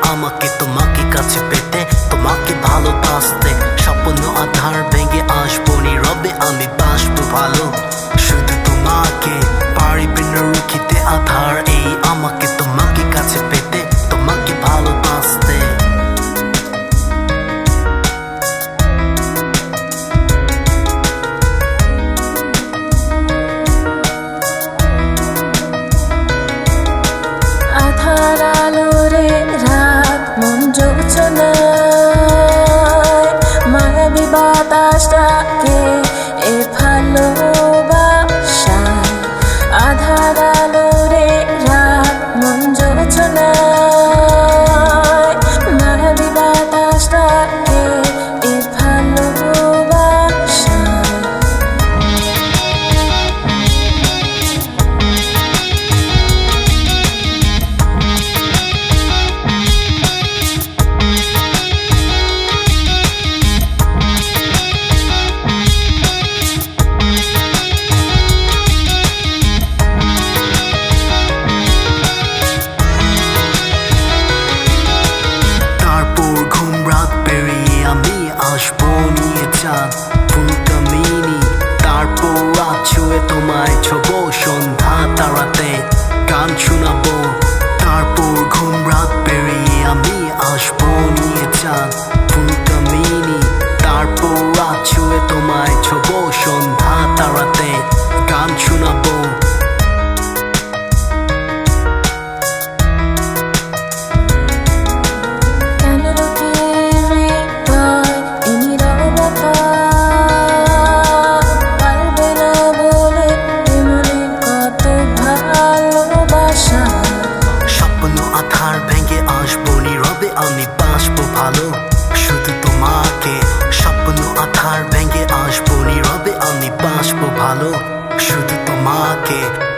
আমাকে তোমাকে কাছে পেতে, তোমাকে ভালোবাসতে। স্বপ্ন আধার ভেঙে আসবো নীরবে, আমি বাসবো ভালো শুধু তোমাকে। পারিবে না রুখিতে আধার এই আমাকে তোমাকে কাছে পেতে, তোমাকে ভালোবাসতে। আধার আলোরে রাত মন যোচনায়, মায়াবী বাতাসটাকে এ ভালোবাসায়। আধার আলোরে রাত মন যোচনায়, মায়াবী বাতাসটাকে এ ভালোবাসায়। আসবো নিয়ে চাঁদ ফুলটা মিনি, তারপর রাত ছুঁয়ে তোমায় ছোবো সন্ধ্যা তারাতে গান শোনাবো। তারপর ঘুম রাত পেরিয়ে আমি আসবো নিয়ে চাঁদ ফুলটা মিনি, তারপর রাত ছুঁয়ে তোমায় ছোবো সন্ধ্যা তারাতে গান শোনাবো। আধার ভেঙে আসবো নীরবে, আমি বাসবো ভালো শুধু তোমাকে। স্বপ্ন আধার ভেঙে আসবো নীরবে, আমি বাসবো ভালো শুধু তোমাকে।